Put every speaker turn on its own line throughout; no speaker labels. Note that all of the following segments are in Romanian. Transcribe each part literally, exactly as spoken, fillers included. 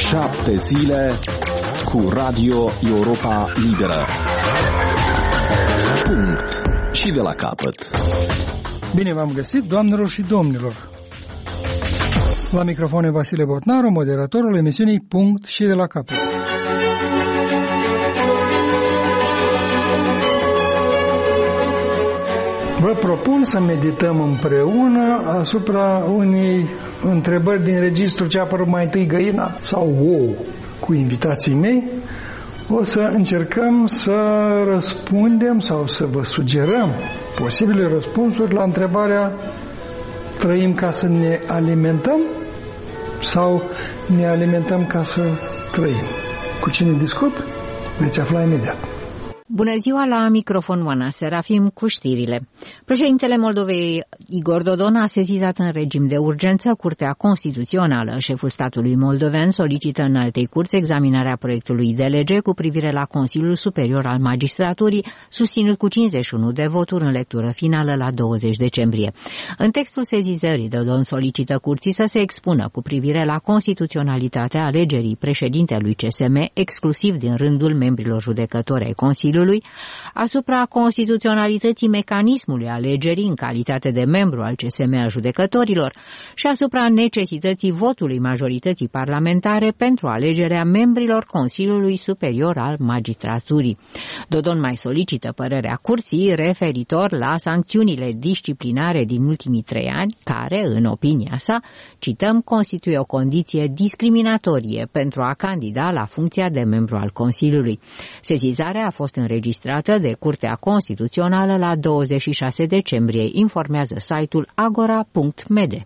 Șapte zile cu Radio Europa Liberă. Punct. Și de la capăt.
Bine v-am găsit, doamnelor și domnilor. La microfon e Vasile Botnaru, moderatorul emisiunii Punct și de la capăt. Vă propun să medităm împreună asupra unei întrebări din registru ce a apărut mai întâi găina sau ou cu invitații mei. O să încercăm să răspundem sau să vă sugerăm posibile răspunsuri la întrebarea: trăim ca să ne alimentăm sau ne alimentăm ca să trăim? Cu cine discut? Veți afla imediat.
Bună ziua, la microfon Oana Serafim cu știrile. Președintele Moldovei Igor Dodon a sesizat în regim de urgență Curtea Constituțională. Șeful statului moldovean solicită în altei curți examinarea proiectului de lege cu privire la Consiliul Superior al Magistraturii, susținut cu cincizeci și unu de voturi în lectură finală la douăzeci decembrie. În textul sesizării, Dodon solicită curții să se expună cu privire la constituționalitatea alegerii președintelui C S M, exclusiv din rândul membrilor judecători ai Consiliului, asupra constituționalității mecanismului alegerii în calitate de membru al C S M a judecătorilor și asupra necesității votului majorității parlamentare pentru alegerea membrilor Consiliului Superior al Magistraturii. Dodon mai solicită părerea curții referitor la sancțiunile disciplinare din ultimii trei ani, care, în opinia sa, cităm, constituie o condiție discriminatorie pentru a candida la funcția de membru al Consiliului. Sesizarea a fost înregistrată de Curtea Constituțională la douăzeci și șase decembrie, informează site-ul agora punct m d.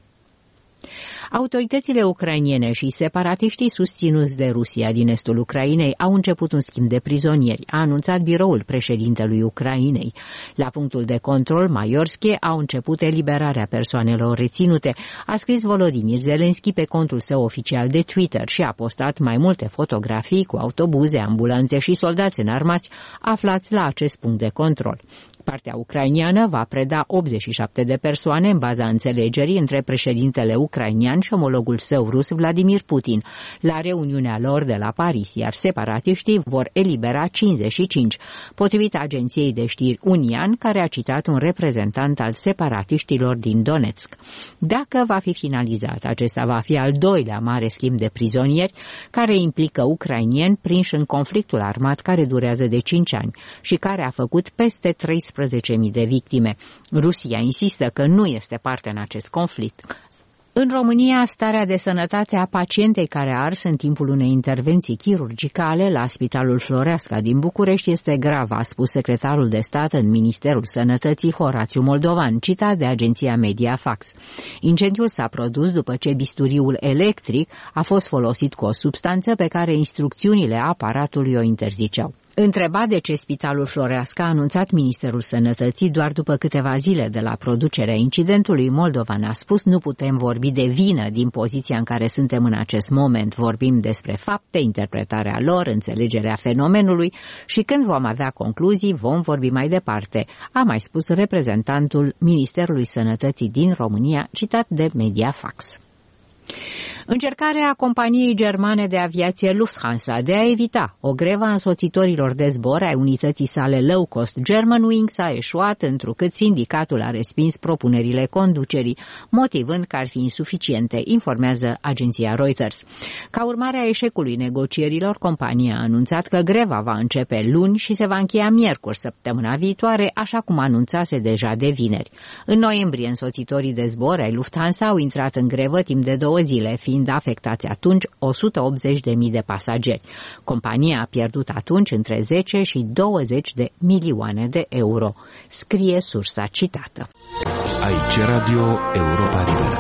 Autoritățile ucrainene și separatiștii susținuți de Rusia din estul Ucrainei au început un schimb de prizonieri, a anunțat biroul președintelui Ucrainei. La punctul de control Maiorski au început eliberarea persoanelor reținute, a scris Volodymyr Zelensky pe contul său oficial de Twitter și a postat mai multe fotografii cu autobuze, ambulanțe și soldați înarmați aflați la acest punct de control. Partea ucrainiană va preda optzeci și șapte de persoane în baza înțelegerii între președintele ucrainian și omologul său rus Vladimir Putin la reuniunea lor de la Paris, iar separatiștii vor elibera cincizeci și cinci, potrivit agenției de știri Unian, care a citat un reprezentant al separatiștilor din Donetsk. Dacă va fi finalizat, acesta va fi al doilea mare schimb de prizonieri care implică ucrainieni prinși în conflictul armat care durează de cinci ani și care a făcut peste treisprezece mii de victime. Rusia insistă că nu este parte în acest conflict. În România, starea de sănătate a pacientei care a ars în timpul unei intervenții chirurgicale la Spitalul Floreasca din București este gravă, a spus secretarul de stat în Ministerul Sănătății Horațiu Moldovan, citat de agenția Mediafax. Incendiul s-a produs după ce bisturiul electric a fost folosit cu o substanță pe care instrucțiunile aparatului o interziceau. Întrebat de ce Spitalul Floreasca a anunțat Ministerul Sănătății doar după câteva zile de la producerea incidentului, Moldovan a spus: nu putem vorbi de vină din poziția în care suntem în acest moment. Vorbim despre fapte, interpretarea lor, înțelegerea fenomenului și când vom avea concluzii vom vorbi mai departe, a mai spus reprezentantul Ministerului Sănătății din România, citat de Mediafax. Încercarea companiei germane de aviație Lufthansa de a evita o grevă a însoțitorilor de zbor ai unității sale low-cost Germanwings a eșuat, întrucât sindicatul a respins propunerile conducerii, motivând că ar fi insuficiente, informează agenția Reuters. Ca urmare a eșecului negocierilor, compania a anunțat că greva va începe luni și se va încheia miercuri săptămâna viitoare, așa cum anunțase deja de vineri. În noiembrie, însoțitorii de zbor ai Lufthansa au intrat în grevă timp de două zile, fiind afectați atunci o sută optzeci de mii de pasageri. Compania a pierdut atunci între zece și douăzeci de milioane de euro, scrie sursa citată.
Aici Radio Europa Liberă.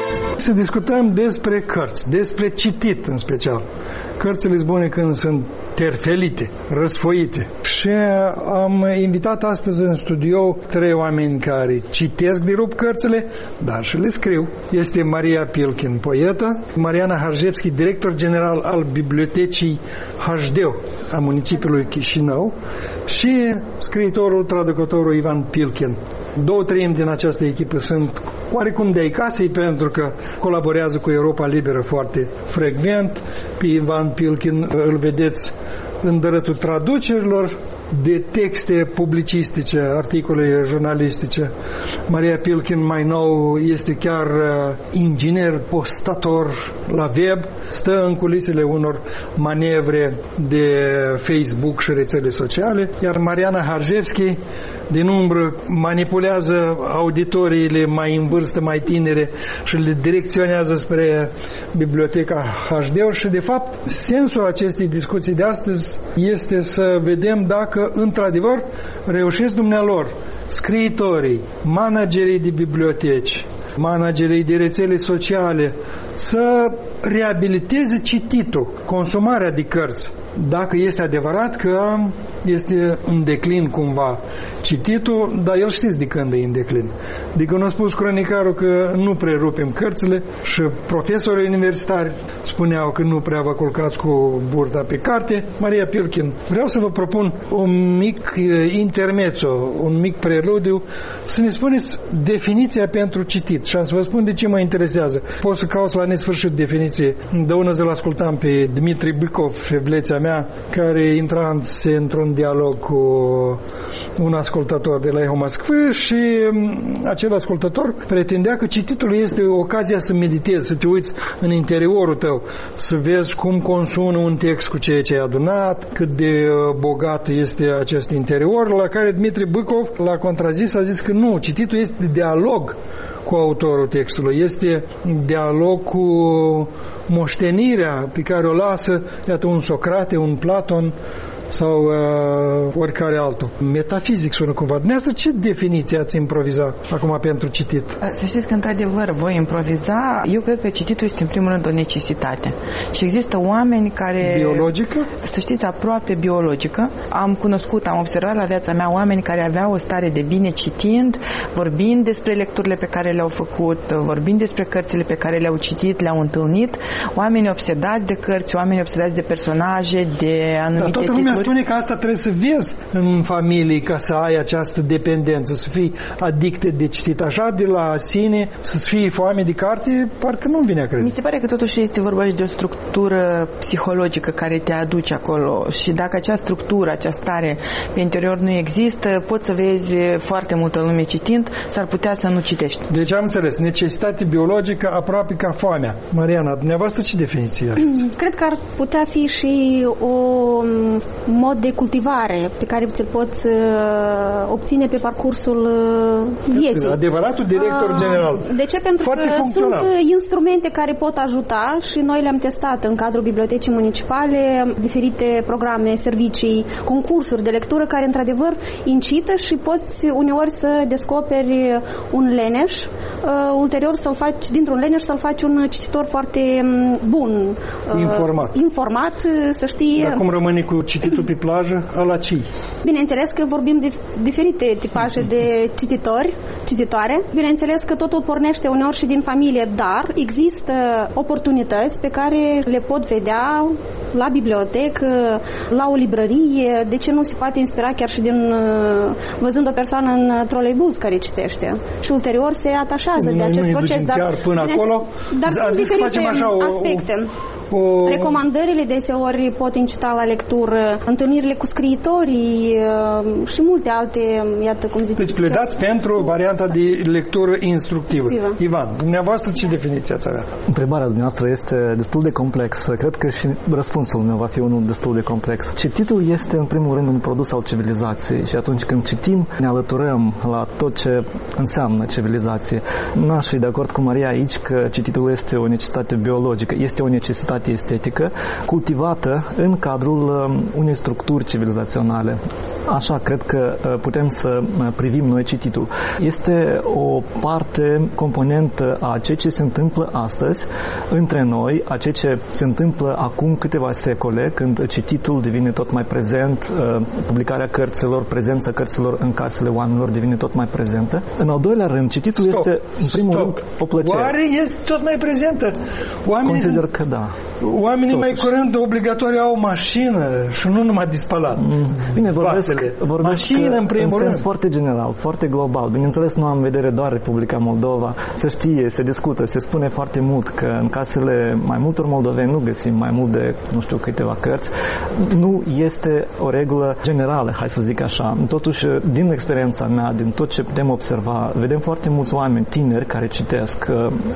Să discutăm despre cărți, despre citit în special. Cărțile bune când sunt terfelite, răsfoite. Și am invitat astăzi în studio trei oameni care citesc de rup cărțile, dar și le scriu. Este Maria Pilkin, poetă, Mariana Harjevski, director general al Bibliotecii H D a municipiului Chișinău, și scriitorul, traducătorul Ivan Pilkin. Două treimi din această echipă sunt oarecum de-ai casei, pentru că colaborează cu Europa Liberă foarte frecvent. Pe Ivan Pilkin îl vedeți în dărătul traducerilor de texte publicistice, articole jurnalistice. Maria Pilkin, mai nou, este chiar inginer, postator la web, stă în culisele unor manevre de Facebook și rețele sociale, iar Mariana Harjevski din umbră manipulează auditoriile mai în vârstă, mai tinere, și le direcționează spre Biblioteca H D și, de fapt, sensul acestei discuții de astăzi este să vedem dacă, într-adevăr, reușesc dumnealor, scriitorii, managerii de biblioteci, managerii de rețele sociale, să reabiliteze cititul, consumarea de cărți. Dacă este adevărat că este în declin cumva cititul, dar el știți de când e în declin. De când a spus cronicarul că nu prerupem cărțile și profesorii universitari spuneau că nu prea vă culcați cu burta pe carte. Maria Pilkin, vreau să vă propun un mic intermezzo, un mic preludiu, să ne spuneți definiția pentru citit și am să vă spun de ce mă interesează. Pot să caut la nesfârșit definiție. De una zi-l ascultam pe Dmitri Bykov, feblețea mea, care intra într-un dialog cu un ascultător de la Eho Moskvă și acel ascultător pretindea că cititul este ocazia să meditezi, să te uiți în interiorul tău, să vezi cum consumă un text cu ceea ce ai adunat, cât de bogat este acest interior, la care Dmitri Bykov l-a contrazis, a zis că nu, cititul este dialog cu autorul textului, este dialog cu moștenirea pe care o lasă, iată, un Socrate, un Platon sau uh, oricare altul. Metafizic sună cumva. Dumneavoastră, ce definiție ați improvizat acum pentru citit?
Să știți că, într-adevăr, voi improviza. Eu cred că cititul este, în primul rând, o necesitate. Și există oameni care...
Biologică?
Să știți, aproape biologică. Am cunoscut, am observat la viața mea oameni care aveau o stare de bine citind, vorbind despre lecturile pe care le-au făcut, vorbind despre cărțile pe care le-au citit, le-au întâlnit, oameni obsedați de cărți, oameni obsedați de personaje, de anumite titluri.
Spune că asta trebuie să vezi în familie ca să ai această dependență, să fii adicte de citit. Așa, de la sine, să-ți fii foame de carte, parcă nu vine a crede.
Mi se pare că totuși este vorba și de o structură psihologică care te aduce acolo și dacă acea structură, acea stare pe interior nu există, poți să vezi foarte multă lume citind, s-ar putea să nu citești.
Deci am înțeles, necesitate biologică aproape ca foamea. Mariana, dumneavoastră ce definiție aveți?
Cred că ar putea fi și o mod de cultivare pe care ți-l poți uh, obține pe parcursul uh, vieții.
Adevăratul director uh, general.
De ce? Pentru
Foarte
că
funcțional.
sunt instrumente care pot ajuta și noi le-am testat în cadrul bibliotecii municipale, diferite programe, servicii, concursuri de lectură care într-adevăr incită și poți uneori să descoperi un leneș, uh, ulterior să-l faci, dintr-un leneș să-l faci un cititor foarte bun.
Uh, informat.
Informat, să știi...
Dar cum rămâne cu cititul pe plajă, ăla ce?
Bineînțeles că vorbim de diferite tipaje de cititori, cititoare. Bineînțeles că totul pornește uneori și din familie, dar există oportunități pe care le pot vedea la bibliotecă, la o librărie. De ce nu se poate inspira chiar și din văzând o persoană în troleibuz care citește și ulterior se atașează
noi
de acest proces.
Dar chiar până acolo,
dar sunt diferite așa aspecte.
O, o...
Recomandările deseori pot incita la lectură, întâlnirile cu scriitorii și multe alte, iată cum zic.
Deci pledați pentru varianta de lectură instructivă. instructivă. Ivan, dumneavoastră ce definiție ați avea?
Întrebarea dumneavoastră este destul de complexă. Cred că și răspunsul meu va fi unul destul de complex. Cititul este în primul rând un produs al civilizației și atunci când citim ne alăturăm la tot ce înseamnă civilizație. N-aș fi de acord cu Maria aici că cititul este o necesitate biologică, este o necesitate estetică cultivată în cadrul unei structuri civilizaționale. Așa cred că putem să privim noi cititul. Este o parte componentă a ceea ce se întâmplă astăzi între noi, a ceea ce se întâmplă acum câteva secole, când cititul devine tot mai prezent, publicarea cărților, prezența cărților în casele oamenilor devine tot mai prezentă. În al doilea rând, cititul stop, este în primul stop. rând o plăcere.
Oare este tot mai prezentă? Oamenii
Consider
sunt,
că da.
Oamenii
Totuși.
mai curând obligatoriu au o mașină și nu numai de spălat.
Bine, vorbesc, vorbesc
mașină în primul
în
rând.
sens foarte general, foarte global. Bineînțeles, nu am în vedere doar Republica Moldova. Se știe, se discută, se spune foarte mult că în casele mai multor moldoveni nu găsim mai mult de, nu știu, câteva cărți. Nu este o regulă generală, hai să zic așa. Totuși, din experiența mea, din tot ce putem observa, vedem foarte mulți oameni tineri care citesc.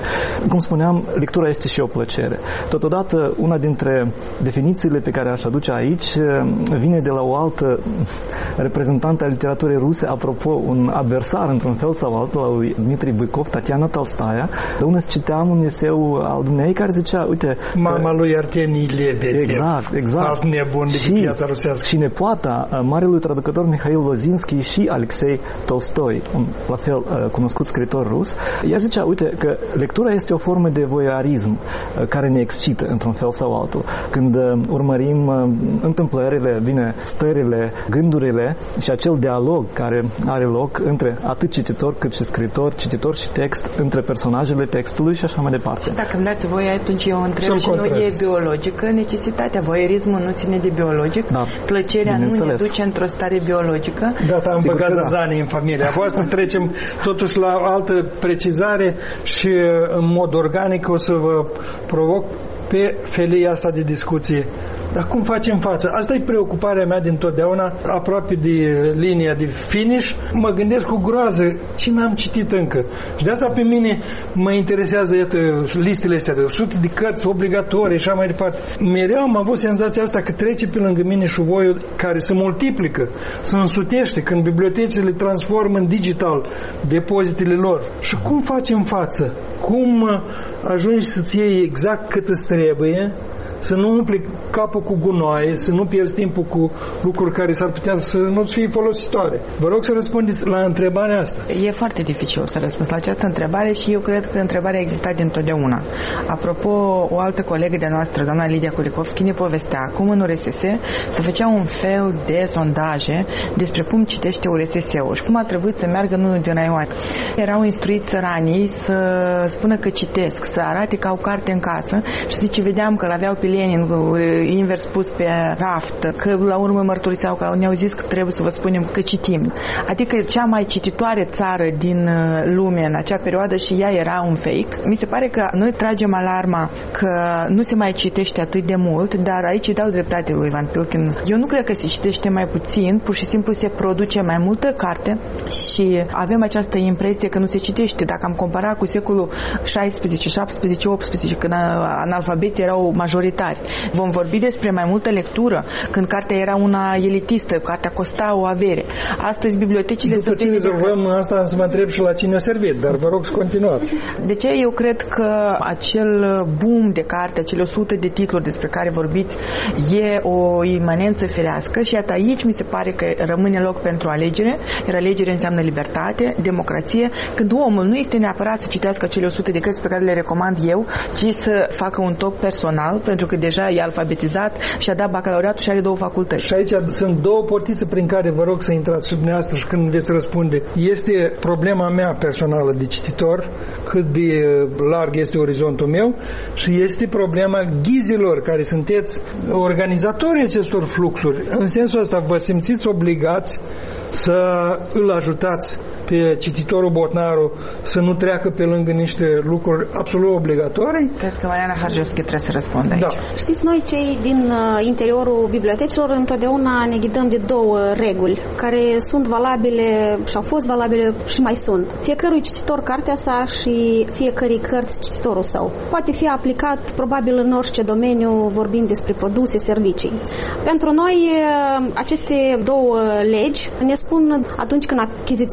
Cum spuneam, lectura este și o plăcere. Totodată, una dintre definițiile pe care aș aduce aici vine de la o altă reprezentantă a literaturii ruse, apropo, un adversar, într-un fel sau altul, al lui Dmitri Bykov, Tatiana Tolstoia, de unde citeam un eseu al dumnei care zicea, uite...
Mama lui Artemii Lebedev.
Exact, exact.
Alt nebun de piața rusească.
Și nepoata marelui traducător Mihail Lozinski și Alexei Tolstoi, un la fel cunoscut scriitor rus, ea zicea, uite, că lectura este o formă de voyeurism care ne excită, într-un fel sau altul. Când urmărim întâmplările, bine, stările, gândurile și acel dialog care are loc între atât cititor cât și scriitor, cititor și text, între personajele textului și așa mai departe.
Dacă îmi dați voi, atunci eu întreb și nu e biologică necesitatea. Voyeurismul nu ține de biologic, da, plăcerea nu ne duce într-o stare biologică.
Gata, am băgat
da.
zanii în familia voastră. Trecem totuși la altă precizare și în mod organic o să vă provoc pe felia asta de discuție. Dar cum facem față? Asta e preocuparea mea dintotdeauna, aproape de linia de finish. Mă gândesc cu groază ce n-am citit încă. Și de asta pe mine mă interesează, iată, listele astea de o sută de cărți obligatorii și așa mai departe. Mereu am avut senzația asta că trece pe lângă mine șuvoiul care se multiplică, se însutește când bibliotecile le transformă în digital depozitele lor. Și cum facem față? Cum ajungi să-ți iei exact cât îți trebuie, să nu umpli capul cu gunoaie, să nu pierzi timpul cu lucruri care s-ar putea să nu-ți fie folositoare. Vă rog să răspundeți la întrebarea asta.
E foarte dificil să răspunzi la această întrebare și eu cred că întrebarea exista dintotdeauna. Apropo, o altă colegă de noastră, doamna Lidia Kulikovski, ne povestea cum în U R S S se făcea un fel de sondaje despre cum citește U R S S-ul și cum a trebuit să meargă în unul din raioane. Erau instruiți țăranii să spună că citesc, să arate că au carte în casă și zice, vedeam că l-aveau pe Lenin invers pus pe raft, că la urmă mărturiseau că ne-au zis că trebuie să vă spunem că citim. Adică cea mai cititoare țară din lume în acea perioadă și ea era un fake. Mi se pare că noi tragem alarma că nu se mai citește atât de mult, dar aici îi dau dreptate lui Van Pilkin. Eu nu cred că se citește mai puțin, pur și simplu se produce mai multă carte și avem această impresie că nu se citește. Dacă am comparat cu secolul șaisprezece, șaptesprezece, optsprezece, când analfabeții erau majoritari, vom vorbi despre mai multă lectură, când cartea era una elitistă, cartea costa o avere. Astăzi bibliotecile
După ce rezolvăm asta, să mă întreb și la cine o servit, dar vă rog să continuați.
De ce eu cred că acel boom de carte, acele o sută de titluri despre care vorbiți, e o imanență firească și iată aici mi se pare că rămâne loc pentru alegere, iar alegere înseamnă libertate, democrație, când omul nu este neapărat să citească acele o sută de cărți pe care le recomand eu, ci să facă un top personal, pentru că deja e alfabetizat și a dat bacalaureatul și are două facultăți.
Și aici sunt două portițe prin care vă rog să intrați și dumneavoastră și când veți răspunde. Este problema mea personală de cititor, cât de larg este orizontul meu, și este problema ghizilor care sunteți organizatorii acestor fluxuri. În sensul ăsta vă simțiți obligați să îl ajutați pe cititorul Botnaru să nu treacă pe lângă niște lucruri absolut obligatorii?
Cred că Mariana Harjovski trebuie să răspundă aici.
Da.
Știți, noi cei din interiorul bibliotecilor întotdeauna ne ghidăm de două reguli care sunt valabile și au fost valabile și mai sunt. Fiecărui cititor cartea sa și fiecărui cărți cititorul său. Poate fi aplicat probabil în orice domeniu, vorbind despre produse, servicii. Pentru noi aceste două legi ne spun atunci când achiziționăm carte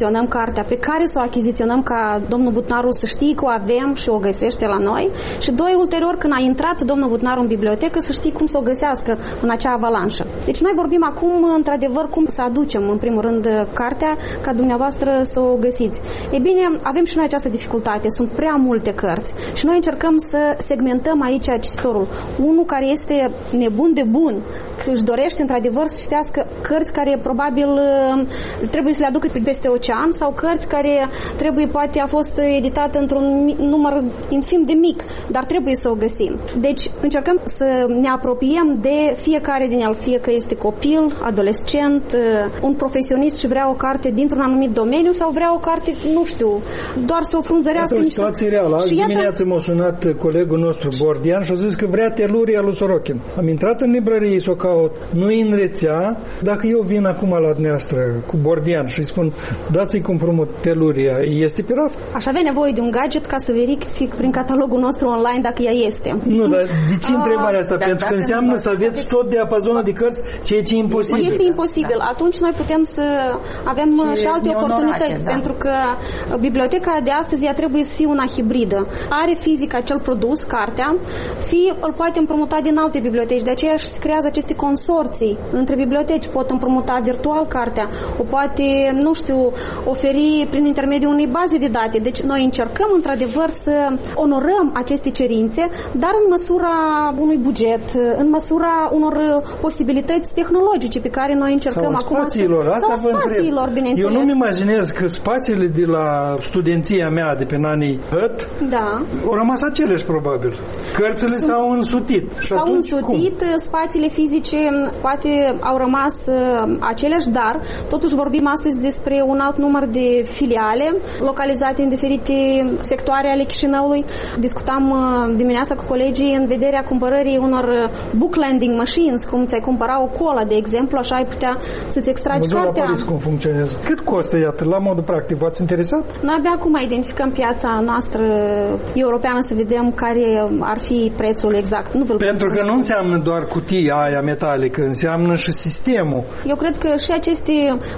cartea pe care să o achiziționăm ca domnul Butnaru să știe că o avem și o găsește la noi și doi, ulterior când a intrat domnul Butnaru în bibliotecă să știe cum să o găsească în acea avalanșă. Deci noi vorbim acum într-adevăr cum să aducem în primul rând cartea ca dumneavoastră să o găsiți. E bine, avem și noi această dificultate, sunt prea multe cărți și noi încercăm să segmentăm aici cititorul. Unul care este nebun de bun, că își dorește într-adevăr să citească cărți care probabil trebuie să le aducă peste ocean sau cărți care trebuie, poate a fost editată într-un număr infim de mic, dar trebuie să o găsim. Deci încercăm să ne apropiem de fiecare din el, fie că este copil, adolescent, un profesionist și vrea o carte dintr-un anumit domeniu sau vrea o carte, nu știu, doar să o frunzărească.
Asta e o situație reală. Azi dimineață m-a sunat colegul nostru Bordian și a zis că vrea Teluria lui Sorokin. Am intrat în librărie să o caut, nu-i în rețea. Dacă eu vin acum la dumneavoastră cu Bordian și îi spun dați-i compromut Teluria, este pirat?
Aș avea nevoie de un gadget ca să verific prin catalogul nostru online dacă ea este.
Nu, dar de ce întrebarea asta?
Dar
Pentru că înseamnă să aveți tot diapazonul de cărți, ceea ce e imposibil.
Este imposibil. Da. Atunci noi putem să avem
și
și alte oportunități,
da.
pentru că biblioteca de astăzi ea trebuie să fie una hibridă. Are fizic acel produs, cartea, fie îl poate împrumuta din alte biblioteci. De aceea se creează aceste consorții între biblioteci. Pot împrumuta virtual cartea, o poate, nu știu, oferi prin intermediul unei baze de date. Deci noi încercăm într-adevăr să onorăm aceste cerințe, dar în măsura unui buget, în măsura unor posibilități tehnologice pe care noi încercăm
sau
acum.
Spațiilor,
să...
asta
sau spațiilor, bineînțeles.
Eu nu-mi imaginez că spațiile de la studenția mea de pe anii hăt
da.
au rămas aceleși, probabil. Cărțile Sunt... s-au însutit.
S-au însutit, cum? Spațiile fizice poate au rămas uh, aceleași, dar totuși vorbim astăzi despre un alt număr de filiale localizate în diferite sectoare ale Chișinăului. Discutam uh, dimineața cu colegii în vederea cumpărării unor book lending machines, cum ți-ai cumpăra o cola, de exemplu, așa ai putea să-ți extragi
Mă
cartea.
la Paris cum funcționează. Cât costă, iată, la modul practic? V-ați interesat?
Noi abia acum identificăm piața noastră europeană să vedem care ar fi prețul exact. Nu
Pentru că nu înseamnă doar cutia aia metalică, înseamnă și sistemul.
Eu cred că și aceste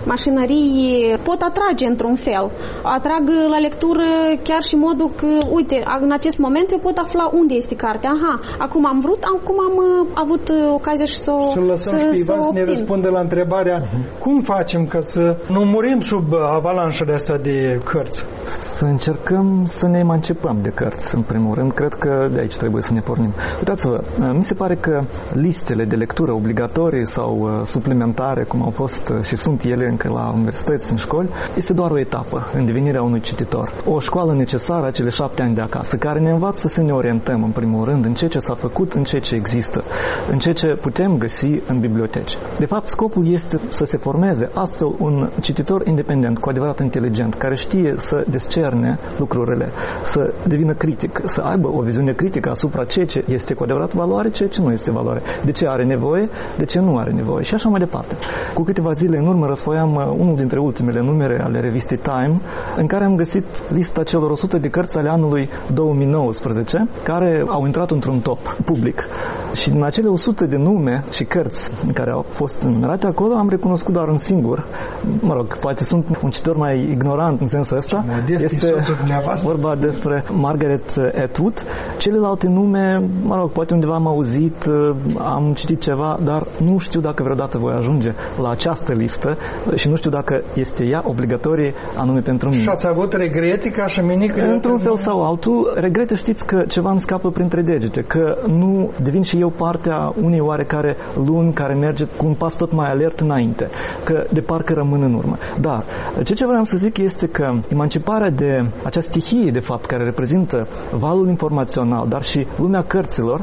mașinării pot atrage într-un fel. Atrag la lectură chiar și modul că, uite, în acest moment eu pot afla unde este cartea. Aha, acum am vrut, acum am avut ocazia și să o
Să lăsăm și pe Ivan să ne răspundă la întrebarea uh-huh. cum facem ca să nu murim sub avalanșele astea de cărți?
Să încercăm să ne emancipăm de cărți, în primul rând. Cred că de aici trebuie să ne pornim. Uitați-vă, mi se pare că listele de lectură obligatorii sau suplimentare, cum au fost și sunt ele încă la universități, în școli, este doar o etapă în devenirea unui cititor. O școală necesară, acele șapte ani de acasă, care ne învață să ne orientăm, în primul rând, în ceea ce s-a făcut, în ceea ce există, în ceea ce putem găsi în biblioteci. De fapt, scopul este să se formeze astfel un cititor independent, cu adevărat inteligent, care știe să descerne lucrurile, să devină critic, să aibă o viziune critică asupra ceea ce este cu adevărat valoare, ceea ce nu este valoare, de ce are nevoie, de ce nu are nevoie și așa mai departe. Cu câteva zile în urmă răsfoiam unul dintre ultimele numere ale revistei Time, în care am găsit lista celor o sută de cărți ale anului două mii nouăsprezece, care au intrat într-un top public. Și din acele o sută de nume și cărți care au fost numerate acolo, am recunoscut doar un singur. Mă rog, poate sunt un cititor mai ignorant în sensul ăsta. Este vorba despre Margaret Atwood. Celelalte nume, mă rog, poate undeva am auzit, am citit ceva, dar nu știu dacă vreodată voi ajunge la această listă și nu știu dacă este ea obligatorie anume pentru mine.
Și ați avut regrete ca și mine?
Într-un fel sau altul, regrete, știți că ceva îmi scapă printre degete, că nu devin și eu partea unei oarecare lumi care merge cu un pas tot mai alert înainte, că de parcă rămân în urmă. Dar ce ce vreau să zic este că emanciparea de acea stihie, de fapt, care reprezintă valul informațional, dar și lumea cărților,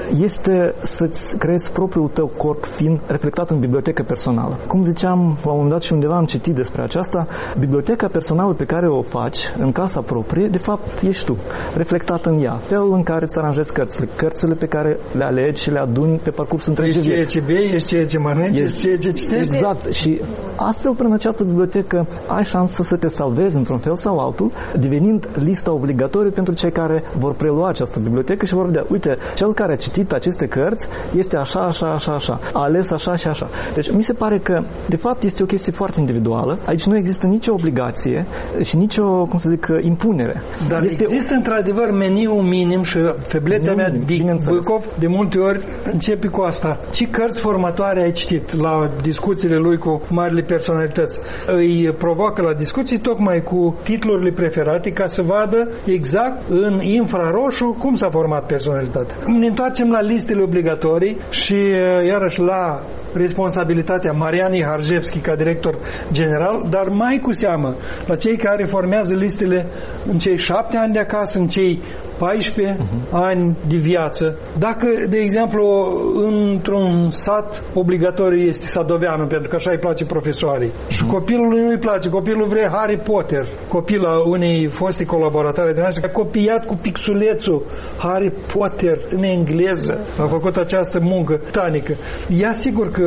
este să-ți creezi propriul tău corp fiind reflectat în bibliotecă personală. Cum ziceam, la un moment dat și undeva am citit despre aceasta, biblioteca personală pe care o faci în casa proprie, de fapt, ești tu, reflectat în ea. Felul în care îți aranjezi cărțile, cărțile pe care le alegi și le aduni pe parcursul întregii vieți.
Ești ceea ce bei, ești ceea ce mănânci, ești ceea ce citești.
Exact. Și astfel, prin această bibliotecă, ai șansă să te salvezi într-un fel sau altul, devenind lista obligatorie pentru cei care vor prelua această bibliotecă și vor vedea, uite, cel care a citit aceste cărți este așa, așa, așa, așa, a ales așa și așa. Deci mi se pare că, de fapt, este o chestie foarte individuală. Aici nu există nicio obligație și nicio, cum să zic, impunere.
Dar
este
există într-adevăr meniul minim și feblețea mea Dic Bâcov de multe ori începe cu asta. Ce cărți formatoare ai citit la discuțiile lui cu marile personalități? Îi provoacă la discuții tocmai cu titlurile preferate ca să vadă exact în infraroșu cum s-a format personalitatea. Ne întoarcem la listele obligatorii și iarăși la responsabilitatea Marianei Harjevski ca director general, dar mai cu seamă la cei care formează listele în cei șapte ani de acasă, în cei paisprezece uh-huh. ani de viață. Dacă, de exemplu, într-un sat obligatoriu este Sadoveanu, pentru că așa îi place profesorii, uh-huh. și copilului nu îi place, copilul vrea Harry Potter, copila unei foste colaboratoare de noastre, a copiat cu pixulețul Harry Potter în engleză, a făcut această muncă titanică. Ea sigur că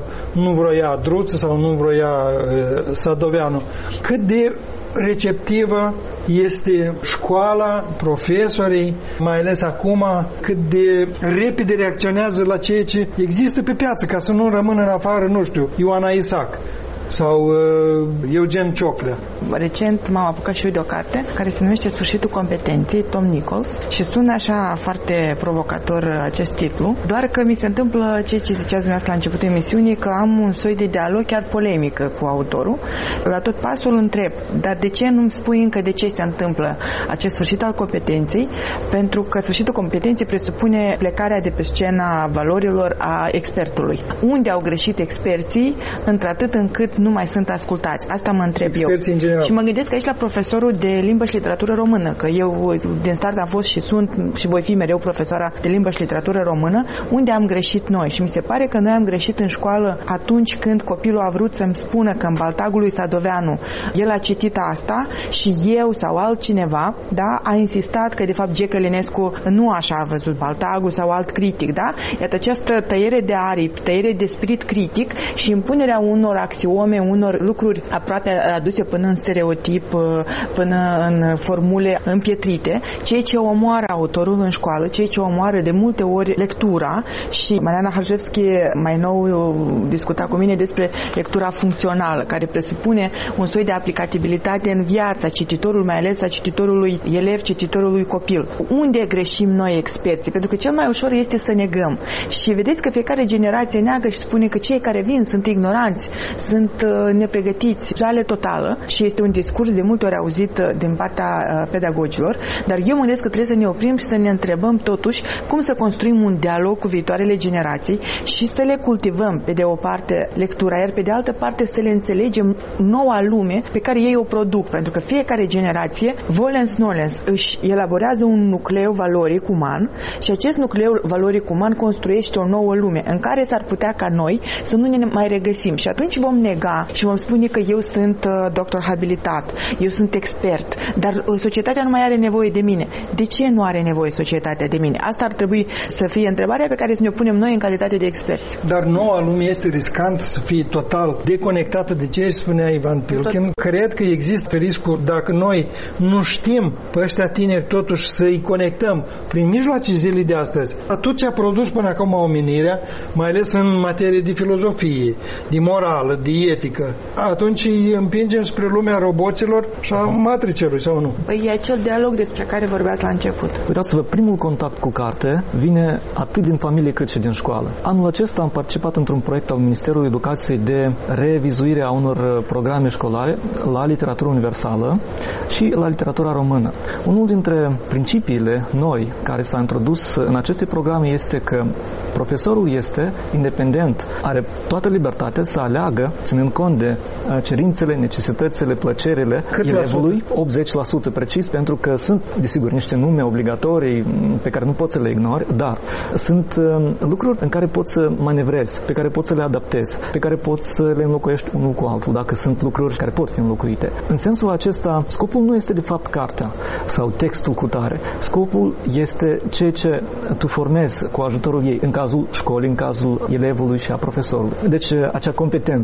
nu vroia Druță sau nu vroia uh, Sadoveanu. Cât de receptivă este școala, profesorii, mai ales acum, cât de repede reacționează la ceea ce există pe piață, ca să nu rămână în afară, nu știu, Ioana Isaac sau uh, Eugen Cioclea.
Recent m-am apucat și eu de o carte care se numește Sfârșitul competenței, Tom Nichols, și sună așa foarte provocator acest titlu, doar că mi se întâmplă ceea ce ziceați dumneavoastră la începutul emisiunii, că am un soi de dialog chiar polemică cu autorul. La tot pasul întreb, dar de ce nu-mi spui încă de ce se întâmplă acest sfârșit al competenței? Pentru că sfârșitul competenței presupune plecarea de pe scena valorilor a expertului. Unde au greșit experții, într-atât încât nu mai sunt ascultați. Asta mă întreb
Experții
eu. Și mă gândesc aici la profesorul de limbă și literatură română, că eu din start am fost și sunt și voi fi mereu profesoara de limbă și literatură română, unde am greșit noi. Și mi se pare că noi am greșit în școală atunci când copilul a vrut să-mi spună că în Baltagul lui Sadoveanu el a citit asta și eu sau altcineva, da, a insistat că de fapt G. Călinescu nu așa a văzut Baltagul sau alt critic, da? Iată această tăiere de aripi, tăiere de spirit critic și impunerea unor axiome, unor lucruri aproape aduse până în stereotip, până în formule împietrite, ceea ce omoară autorul în școală, ceea ce omoară de multe ori lectura. Și Mariana Harjevski mai nou discuta cu mine despre lectura funcțională, care presupune un soi de aplicabilitate în viața cititorului, mai ales a cititorului elev, cititorului copil. Unde greșim noi experții? Pentru că cel mai ușor este să negăm. Și vedeți că fiecare generație neagă și spune că cei care vin sunt ignoranți, sunt nepregătiți, jale totală, și este un discurs de multe ori auzit din partea pedagogilor, dar eu mă gândesc că trebuie să ne oprim și să ne întrebăm totuși cum să construim un dialog cu viitoarele generații și să le cultivăm pe de o parte lectura, iar pe de altă parte să le înțelegem noua lume pe care ei o produc, pentru că fiecare generație, volens nolens, își elaborează un nucleu valoric uman și acest nucleu valoric uman construiește o nouă lume în care s-ar putea ca noi să nu ne mai regăsim și atunci vom nega și vom spune că eu sunt uh, doctor habilitat, eu sunt expert, dar uh, societatea nu mai are nevoie de mine. De ce nu are nevoie societatea de mine? Asta ar trebui să fie întrebarea pe care să ne punem noi în calitate de experți.
Dar noua lume este riscant să fie total deconectată de ce spunea Ivan Pilkin. Tot... Cred că există riscul, dacă noi nu știm pe ăștia tineri totuși să-i conectăm prin mijloace zilei de astăzi, tot ce a produs până acum omenirea, mai ales în materie de filozofie, de morală, de etică, atunci îi împingem spre lumea roboților și a matricelui, sau nu?
Păi e acel dialog despre care vorbeați la început.
Uitați-vă, primul contact cu carte vine atât din familie cât și din școală. Anul acesta am participat într-un proiect al Ministerului Educației de revizuire a unor programe școlare la literatură universală și la literatura română. Unul dintre principiile noi care s-a introdus în aceste programe este că profesorul este independent, are toată libertatea să aleagă, ținând cont de cerințele, necesitățile, plăcerile
Cât
elevului, optzeci la sută precis, pentru că sunt, desigur, niște nume obligatorii pe care nu poți să le ignori, dar sunt uh, lucruri în care poți să manevrezi, pe care poți să le adaptezi, pe care poți să le înlocuiești unul cu altul, dacă sunt lucruri care pot fi înlocuite. În sensul acesta, scopul nu este de fapt cartea sau textul cu tare. Scopul este ceea ce tu formezi cu ajutorul ei, în cazul școlii, în cazul elevului și a profesorului. Deci acea competență, da?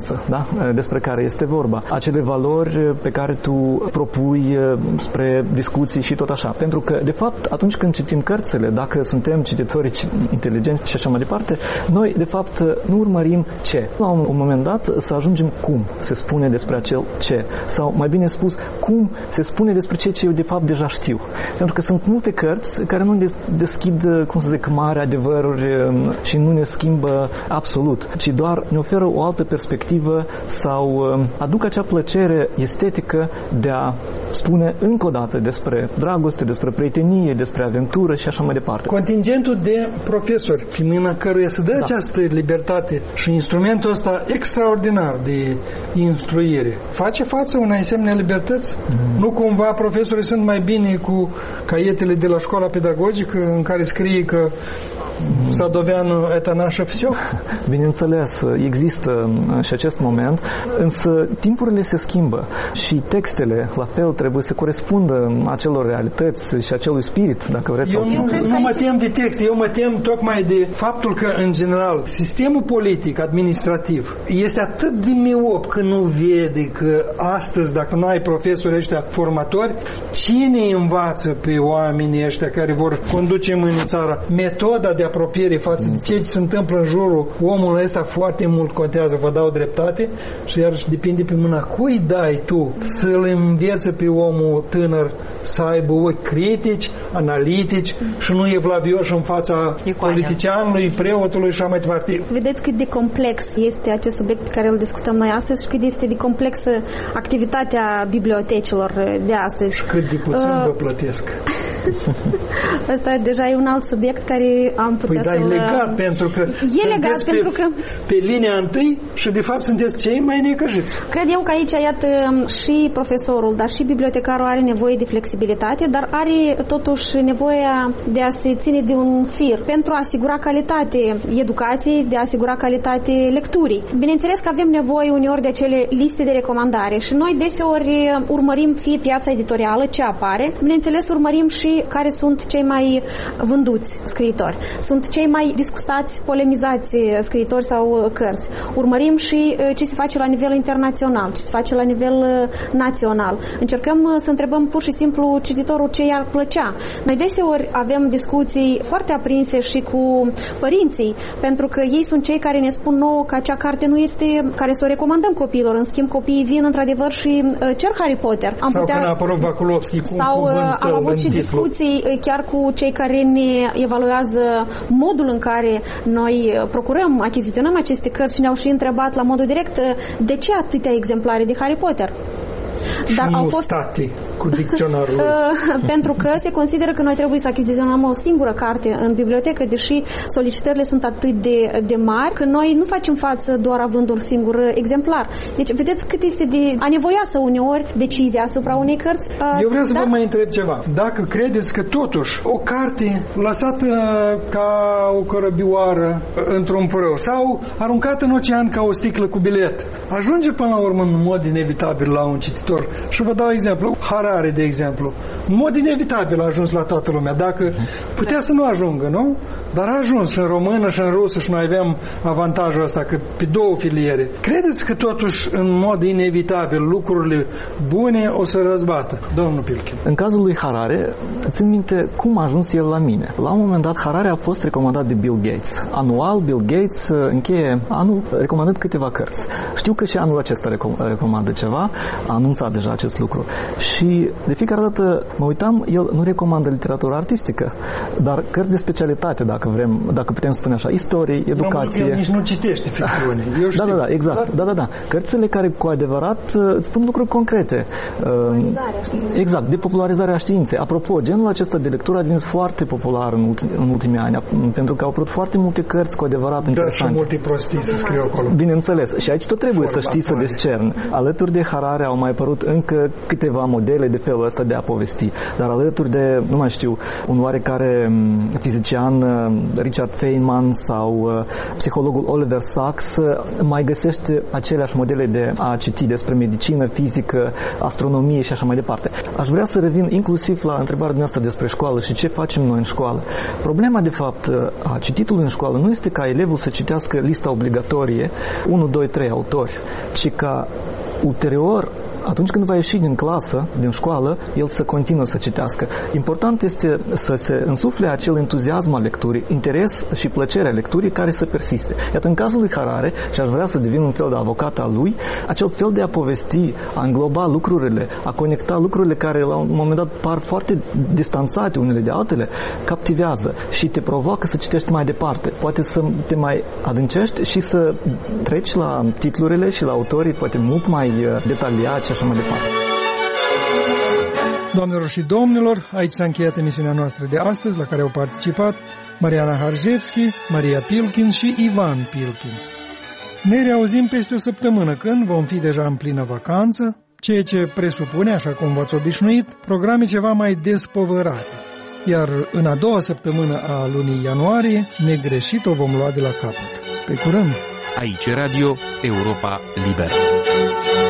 despre care este vorba, acele valori pe care tu propui spre discuții și tot așa. Pentru că, de fapt, atunci când citim cărțile, dacă suntem cititori inteligenți și așa mai departe, noi, de fapt, nu urmărim ce. La un moment dat să ajungem cum se spune despre acel ce. Sau, mai bine spus, cum se spune despre ceea ce eu, de fapt, deja știu. Pentru că sunt multe cărți care nu deschid, cum să zic, mari adevăruri și nu ne schimbă absolut, ci doar ne oferă o altă perspectivă sau aduc acea plăcere estetică de a spune încă o dată despre dragoste, despre prietenie, despre aventură și așa mai departe.
Contingentul de profesori, prin mâna căruia se dă da. această libertate și instrumentul ăsta extraordinar de instruire, face față unei asemenea libertăți? Mm. Nu cumva profesorii sunt mai bine cu caietele de la școala pedagogică în care scrie că Sadoveanu это наше всё?
Bineînțeles, există și acest moment, însă timpurile se schimbă și textele, la fel, trebuie să corespundă acelor realități și acelui spirit, dacă vreți.
Eu nu, nu mă tem de text, eu mă tem tocmai de faptul că, în general, sistemul politic, administrativ, este atât de miop că nu vede că astăzi, dacă nu ai profesori ăștia formatori, cine învață pe oamenii ăștia care vor conduce mâine țara? Metoda de apropiere față de ce se întâmplă în jurul omului ăsta foarte mult contează, vă dau dreptate, și iarăși depinde pe mâna cui dai tu să-l înveți pe omul tânăr să aibă ochi critici, analitici și nu evlavioși în fața politicianului, preotului și așa mai departe.
Vedeți cât de complex este acest subiect pe care îl discutăm noi astăzi și cât este de complexă activitatea bibliotecilor de astăzi.
Și cât de puțin uh... vă plătesc.
Asta deja e un alt subiect care am putea
păi,
să-l...
Păi, da, e legat, pentru că
e legat,
pe,
pentru că...
pe linia întâi și, de fapt, sunteți cei mai necăjiți.
Cred eu că aici, iată, și profesorul, dar și bibliotecarul are nevoie de flexibilitate, dar are, totuși, nevoia de a se ține de un fir pentru a asigura calitate educației, de a asigura calitate lecturii. Bineînțeles că avem nevoie uneori de acele liste de recomandare și noi deseori urmărim fie piața editorială, ce apare, bineînțeles urmărim și care sunt cei mai vânduți scriitori. Sunt cei mai discutați, polemizați scriitori sau cărți. Urmărim și ce se face la nivel internațional, ce se face la nivel național. Încercăm să întrebăm pur și simplu cititorul ce i-ar plăcea. Noi deseori avem discuții foarte aprinse și cu părinții, pentru că ei sunt cei care ne spun nouă că acea carte nu este care să o recomandăm copiilor. În schimb, copiii vin într-adevăr și cer Harry Potter. Am
sau
putea...
când a apărut Vakulovski cu
sau
un cuvânt
am avut și discuții chiar cu cei care ne evaluează modul în care noi procurăm, achiziționăm aceste cărți și ne-au și întrebat la modul direct de ce atâtea exemplare de Harry Potter.
Dar au fost state cu dicționarul.
Pentru că se consideră că noi trebuie să achiziționăm o singură carte în bibliotecă, deși solicitările sunt atât de, de mari, că noi nu facem față doar având un singur exemplar. Deci, vedeți cât este de anevoioasă uneori decizia asupra unei cărți.
Eu vreau să
da?
vă mai întreb ceva. Dacă credeți că totuși o carte lăsată ca o cărăbioară într-un părău sau aruncată în ocean ca o sticlă cu bilet, ajunge până la urmă în mod inevitabil la un cititor. Și vă dau exemplu. Harari, de exemplu. În mod inevitabil a ajuns la toată lumea. Dacă putea să nu ajungă, nu? Dar a ajuns în română și în rusă și noi avem avantajul ăsta că pe două filiere. Credeți că totuși în mod inevitabil lucrurile bune o să răzbată? Domnul Pilkin.
În cazul lui Harari, țin minte cum a ajuns el la mine. La un moment dat, Harari a fost recomandat de Bill Gates. Anual, Bill Gates încheie anul recomandând câteva cărți. Știu că și anul acesta recomandă ceva, a anunțat deja acest lucru. Și de fiecare dată mă uitam, el nu recomandă literatură artistică, dar cărți de specialitate, dacă vrem, dacă putem spune așa, istorie, educație.
El nici nu citește ficțiune. Eu știu.
Da, da, da, exact. Dar... Da, da, da. Cărțile care cu adevărat îți spun lucruri concrete. Exact, de popularizarea științei. Apropo, genul acesta de lectură a devenit foarte popular în, ultim, în ultimii ani, pentru că au apărut foarte multe cărți cu adevărat
da,
interesante.
Și multe prostii se scriu acolo.
Bineînțeles. Și aici tot trebuie Forma, să știi să discerni. Alături de Harari au mai apărut încă câteva modele de felul ăsta de a povesti. citit. Dar alături de, nu mai știu, un oarecare fizician, Richard Feynman sau psihologul Oliver Sacks, mai găsește aceleași modele de a citi despre medicină, fizică, astronomie și așa mai departe. Aș vrea să revin inclusiv la întrebarea noastră despre școală și ce facem noi în școală. Problema, de fapt, a cititului în școală nu este ca elevul să citească lista obligatorie, unu, doi, trei autori, ci ca ulterior, atunci când va ieși din clasă, din școală, el să continuă să citească. Important este să se însufle acel entuziasm al lecturii, interes și plăcerea lecturii care să persiste. Iată, în cazul lui Harari, și aș vrea să devin un fel de avocat al lui, acel fel de a povesti, a îngloba lucrurile, a conecta lucrurile care la un moment dat par foarte distanțate unele de altele, captivează și te provoacă să citești mai departe. Poate să te mai adâncești și să treci la titlurile și la autorii poate mult mai detaliați și așa mai departe.
Doamnelor și domnilor, aici s-a încheiat emisiunea noastră de astăzi, la care au participat Mariana Harjevski, Maria Pilkin și Ivan Pilkin. Ne reauzim peste o săptămână, când vom fi deja în plină vacanță, ceea ce presupune, așa cum v-ați obișnuit, programe ceva mai despovărate. Iar în a doua săptămână a lunii ianuarie, negreșit o vom lua de la capăt. Pe curând!
Aici Radio Europa Liberă.